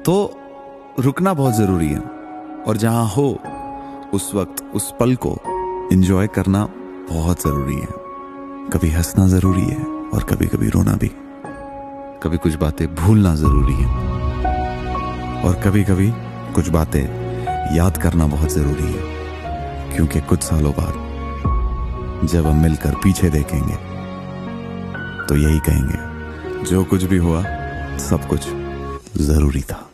तो रुकना बहुत जरूरी है, और जहां हो उस वक्त उस पल को एंजॉय करना बहुत जरूरी है। कभी हंसना जरूरी है और कभी कभी रोना भी। कभी कुछ बातें भूलना जरूरी है और कभी कभी कुछ बातें याद करना बहुत जरूरी है, क्योंकि कुछ सालों बाद जब हम मिलकर पीछे देखेंगे तो यही कहेंगे, जो कुछ भी हुआ सब कुछ जरूरी था।